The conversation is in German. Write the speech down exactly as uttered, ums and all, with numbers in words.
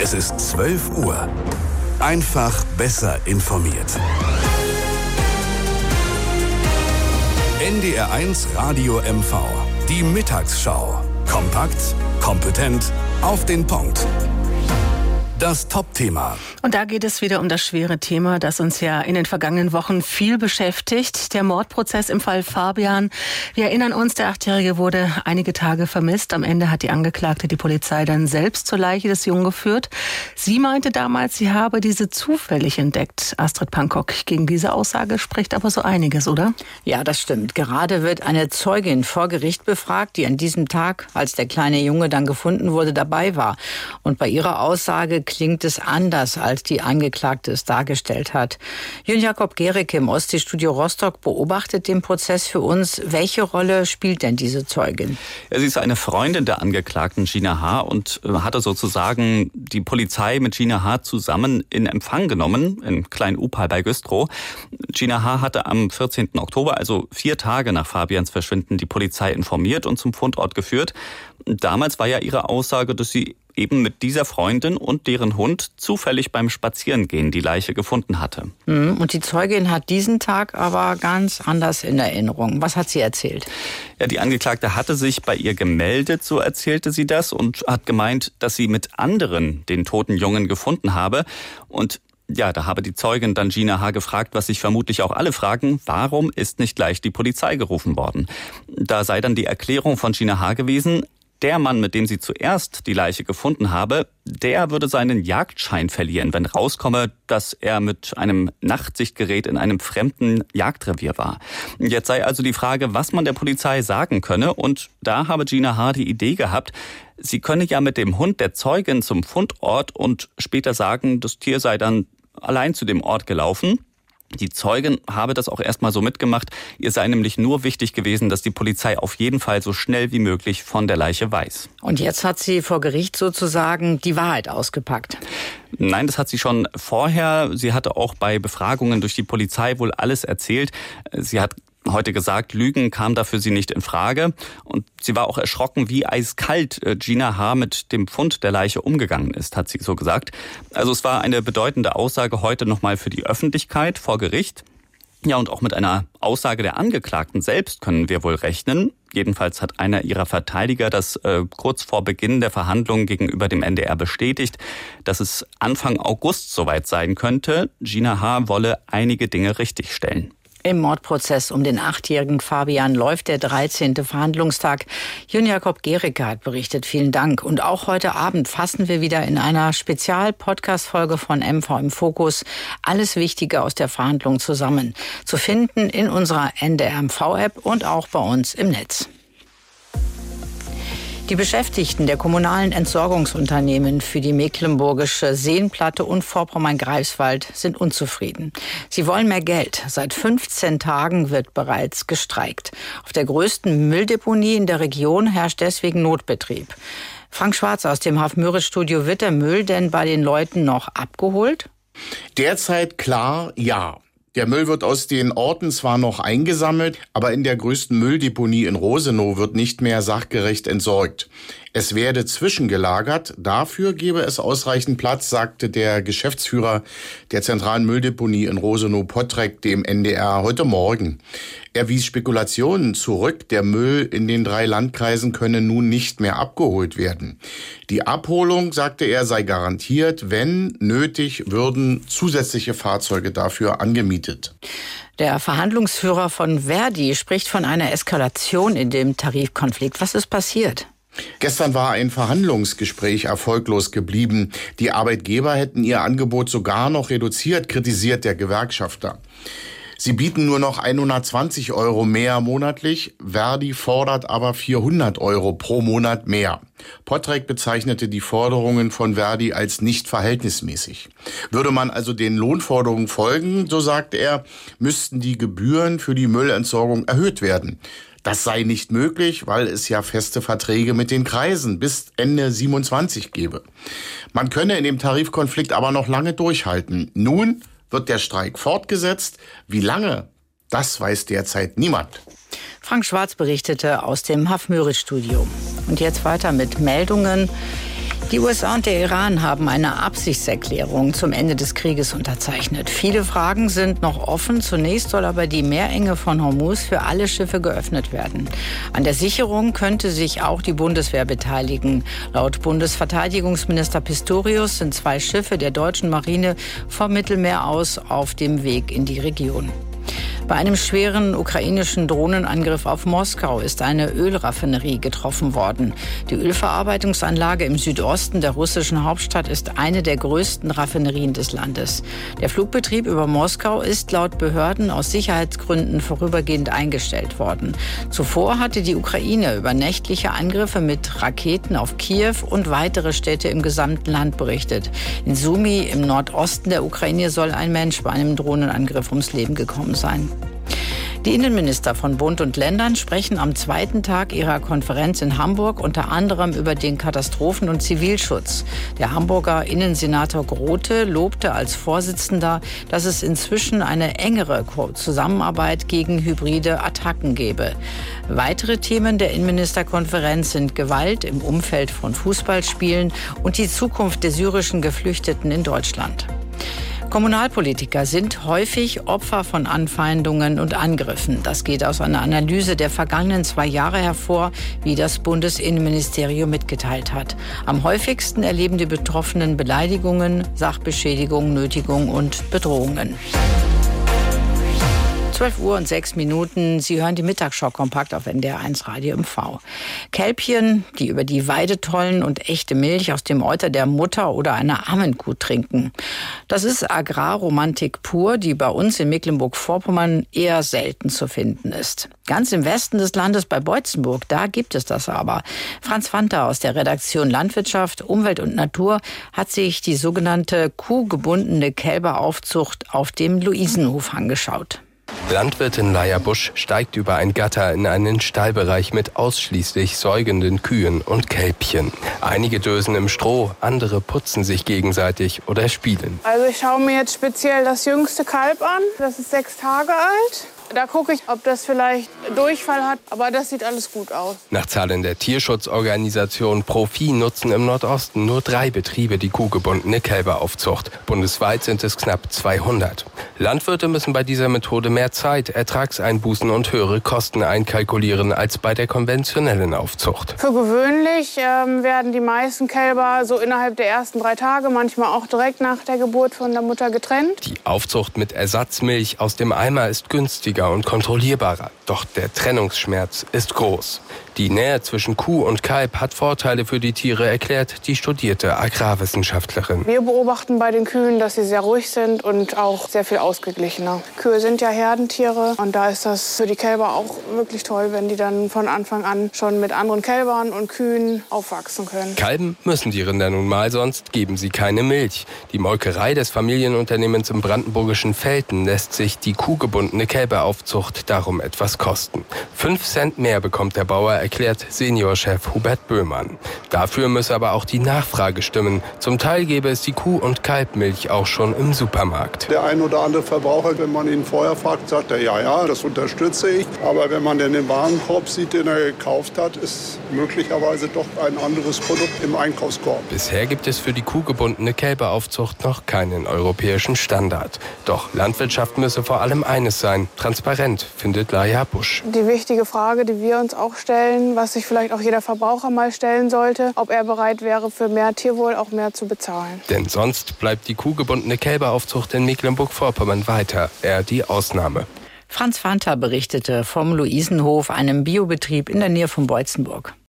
Es ist zwölf Uhr. Einfach besser informiert. N D R eins Radio M V. Die Mittagsschau. Kompakt, kompetent, auf den Punkt. Das Top-Thema. Und da geht es wieder um das schwere Thema, das uns ja in den vergangenen Wochen viel beschäftigt. Der Mordprozess im Fall Fabian. Wir erinnern uns, der Achtjährige wurde einige Tage vermisst. Am Ende hat die Angeklagte die Polizei dann selbst zur Leiche des Jungen geführt. Sie meinte damals, sie habe diese zufällig entdeckt. Astrid Pankok, gegen diese Aussage spricht aber so einiges, oder? Ja, das stimmt. Gerade wird eine Zeugin vor Gericht befragt, die an diesem Tag, als der kleine Junge dann gefunden wurde, dabei war. Und bei ihrer Aussage klingt es anders, als die Angeklagte es dargestellt hat. Jürgen Jakob Gericke im Ostseestudio Rostock beobachtet den Prozess für uns. Welche Rolle spielt denn diese Zeugin? Ja, sie ist eine Freundin der Angeklagten Gina H. und hatte sozusagen die Polizei mit Gina H. zusammen in Empfang genommen, in Klein-Upal bei Güstrow. Gina H. hatte am vierzehnten Oktober, also vier Tage nach Fabians Verschwinden, die Polizei informiert und zum Fundort geführt. Damals war ja ihre Aussage, dass sie eben mit dieser Freundin und deren Hund zufällig beim Spazierengehen die Leiche gefunden hatte. Und die Zeugin hat diesen Tag aber ganz anders in Erinnerung. Was hat sie erzählt? Ja, die Angeklagte hatte sich bei ihr gemeldet, so erzählte sie das, und hat gemeint, dass sie mit anderen den toten Jungen gefunden habe. Und ja, da habe die Zeugin dann Gina H. gefragt, was sich vermutlich auch alle fragen: Warum ist nicht gleich die Polizei gerufen worden? Da sei dann die Erklärung von Gina H. gewesen: Der Mann, mit dem sie zuerst die Leiche gefunden habe, der würde seinen Jagdschein verlieren, wenn rauskomme, dass er mit einem Nachtsichtgerät in einem fremden Jagdrevier war. Jetzt sei also die Frage, was man der Polizei sagen könne. Und da habe Gina H. die Idee gehabt, sie könne ja mit dem Hund der Zeugin zum Fundort und später sagen, das Tier sei dann allein zu dem Ort gelaufen. Die Zeugin habe das auch erstmal so mitgemacht. Ihr sei nämlich nur wichtig gewesen, dass die Polizei auf jeden Fall so schnell wie möglich von der Leiche weiß. Und jetzt hat sie vor Gericht sozusagen die Wahrheit ausgepackt. Nein, das hat sie schon vorher. Sie hatte auch bei Befragungen durch die Polizei wohl alles erzählt. Sie hat heute gesagt, Lügen kam da für sie nicht in Frage. Und sie war auch erschrocken, wie eiskalt Gina H. mit dem Fund der Leiche umgegangen ist, hat sie so gesagt. Also es war eine bedeutende Aussage heute nochmal für die Öffentlichkeit vor Gericht. Ja, und auch mit einer Aussage der Angeklagten selbst können wir wohl rechnen. Jedenfalls hat einer ihrer Verteidiger das äh, kurz vor Beginn der Verhandlungen gegenüber dem N D R bestätigt, dass es Anfang August soweit sein könnte. Gina H. wolle einige Dinge richtigstellen. Im Mordprozess um den achtjährigen Fabian läuft der dreizehnte Verhandlungstag. Jürgen Jakob Gericke hat berichtet. Vielen Dank. Und auch heute Abend fassen wir wieder in einer Spezial-Podcast-Folge von M V im Fokus alles Wichtige aus der Verhandlung zusammen. Zu finden in unserer N D R M V-App und auch bei uns im Netz. Die Beschäftigten der kommunalen Entsorgungsunternehmen für die mecklenburgische Seenplatte und Vorpommern-Greifswald sind unzufrieden. Sie wollen mehr Geld. Seit fünfzehn Tagen wird bereits gestreikt. Auf der größten Mülldeponie in der Region herrscht deswegen Notbetrieb. Frank Schwarz aus dem Hafmüritz-Studio: Wird der Müll denn bei den Leuten noch abgeholt? Derzeit klar, ja. Der Müll wird aus den Orten zwar noch eingesammelt, aber in der größten Mülldeponie in Rosenow wird nicht mehr sachgerecht entsorgt. Es werde zwischengelagert, dafür gebe es ausreichend Platz, sagte der Geschäftsführer der zentralen Mülldeponie in Rosenow, Pottrek, dem N D R heute Morgen. Er wies Spekulationen zurück, der Müll in den drei Landkreisen könne nun nicht mehr abgeholt werden. Die Abholung, sagte er, sei garantiert, wenn nötig, würden zusätzliche Fahrzeuge dafür angemietet. Der Verhandlungsführer von Verdi spricht von einer Eskalation in dem Tarifkonflikt. Was ist passiert? Gestern war ein Verhandlungsgespräch erfolglos geblieben. Die Arbeitgeber hätten ihr Angebot sogar noch reduziert, kritisiert der Gewerkschafter. Sie bieten nur noch hundertzwanzig Euro mehr monatlich. Verdi fordert aber vierhundert Euro pro Monat mehr. Pottrek bezeichnete die Forderungen von Verdi als nicht verhältnismäßig. Würde man also den Lohnforderungen folgen, so sagte er, müssten die Gebühren für die Müllentsorgung erhöht werden. Das sei nicht möglich, weil es ja feste Verträge mit den Kreisen bis Ende siebenundzwanzig gebe. Man könne in dem Tarifkonflikt aber noch lange durchhalten. Nun wird der Streik fortgesetzt. Wie lange? Das weiß derzeit niemand. Frank Schwarz berichtete aus dem Hafmüritz-Studio. Und jetzt weiter mit Meldungen. Die U S A und der Iran haben eine Absichtserklärung zum Ende des Krieges unterzeichnet. Viele Fragen sind noch offen. Zunächst soll aber die Meerenge von Hormuz für alle Schiffe geöffnet werden. An der Sicherung könnte sich auch die Bundeswehr beteiligen. Laut Bundesverteidigungsminister Pistorius sind zwei Schiffe der deutschen Marine vom Mittelmeer aus auf dem Weg in die Region. Bei einem schweren ukrainischen Drohnenangriff auf Moskau ist eine Ölraffinerie getroffen worden. Die Ölverarbeitungsanlage im Südosten der russischen Hauptstadt ist eine der größten Raffinerien des Landes. Der Flugbetrieb über Moskau ist laut Behörden aus Sicherheitsgründen vorübergehend eingestellt worden. Zuvor hatte die Ukraine über nächtliche Angriffe mit Raketen auf Kiew und weitere Städte im gesamten Land berichtet. In Sumy im Nordosten der Ukraine soll ein Mensch bei einem Drohnenangriff ums Leben gekommen sein. Die Innenminister von Bund und Ländern sprechen am zweiten Tag ihrer Konferenz in Hamburg unter anderem über den Katastrophen- und Zivilschutz. Der Hamburger Innensenator Grote lobte als Vorsitzender, dass es inzwischen eine engere Zusammenarbeit gegen hybride Attacken gebe. Weitere Themen der Innenministerkonferenz sind Gewalt im Umfeld von Fußballspielen und die Zukunft der syrischen Geflüchteten in Deutschland. Kommunalpolitiker sind häufig Opfer von Anfeindungen und Angriffen. Das geht aus einer Analyse der vergangenen zwei Jahre hervor, wie das Bundesinnenministerium mitgeteilt hat. Am häufigsten erleben die Betroffenen Beleidigungen, Sachbeschädigung, Nötigung und Bedrohungen. zwölf Uhr und sechs Minuten. Sie hören die Mittagsschau kompakt auf N D R eins Radio M V. Kälbchen, die über die Weide tollen und echte Milch aus dem Euter der Mutter oder einer Ammenkuh trinken. Das ist Agrarromantik pur, die bei uns in Mecklenburg-Vorpommern eher selten zu finden ist. Ganz im Westen des Landes bei Beutzenburg, da gibt es das aber. Franz Fanta aus der Redaktion Landwirtschaft, Umwelt und Natur hat sich die sogenannte kuhgebundene Kälberaufzucht auf dem Luisenhof angeschaut. Landwirtin Laia Busch steigt über ein Gatter in einen Stallbereich mit ausschließlich säugenden Kühen und Kälbchen. Einige dösen im Stroh, andere putzen sich gegenseitig oder spielen. Also ich schaue mir jetzt speziell das jüngste Kalb an. Das ist sechs Tage alt. Da gucke ich, ob das vielleicht Durchfall hat, aber das sieht alles gut aus. Nach Zahlen der Tierschutzorganisation Profi nutzen im Nordosten nur drei Betriebe die kuhgebundene Kälberaufzucht. Bundesweit sind es knapp zweihundert. Landwirte müssen bei dieser Methode mehr Zeit, Ertragseinbußen und höhere Kosten einkalkulieren als bei der konventionellen Aufzucht. Für gewöhnlich ähm, werden die meisten Kälber so innerhalb der ersten drei Tage, manchmal auch direkt nach der Geburt von der Mutter getrennt. Die Aufzucht mit Ersatzmilch aus dem Eimer ist günstiger und kontrollierbarer. Doch der Trennungsschmerz ist groß. Die Nähe zwischen Kuh und Kalb hat Vorteile für die Tiere, erklärt die studierte Agrarwissenschaftlerin. Wir beobachten bei den Kühen, dass sie sehr ruhig sind und auch sehr viel ausgeglichener. Kühe sind ja Herdentiere und da ist das für die Kälber auch wirklich toll, wenn die dann von Anfang an schon mit anderen Kälbern und Kühen aufwachsen können. Kalben müssen die Rinder nun mal, sonst geben sie keine Milch. Die Molkerei des Familienunternehmens im brandenburgischen Velten lässt sich die kuhgebundene Kälberaufzucht darum etwas kosten. Fünf Cent mehr bekommt der Bauer, erklärt Seniorchef Hubert Böhmann. Dafür müsse aber auch die Nachfrage stimmen. Zum Teil gäbe es die Kuh- und Kalbmilch auch schon im Supermarkt. Der ein oder andere Verbraucher, wenn man ihn vorher fragt, sagt er, ja, ja, das unterstütze ich. Aber wenn man den Warenkorb sieht, den er gekauft hat, ist möglicherweise doch ein anderes Produkt im Einkaufskorb. Bisher gibt es für die kuhgebundene Kälberaufzucht noch keinen europäischen Standard. Doch Landwirtschaft müsse vor allem eines sein, transparent, findet Laia Busch. Die wichtige Frage, die wir uns auch stellen, was sich vielleicht auch jeder Verbraucher mal stellen sollte, ob er bereit wäre, für mehr Tierwohl auch mehr zu bezahlen. Denn sonst bleibt die kuhgebundene Kälberaufzucht in Mecklenburg-Vorpommern weiter eher die Ausnahme. Franz Fanta berichtete vom Luisenhof, einem Biobetrieb in der Nähe von Beutzenburg.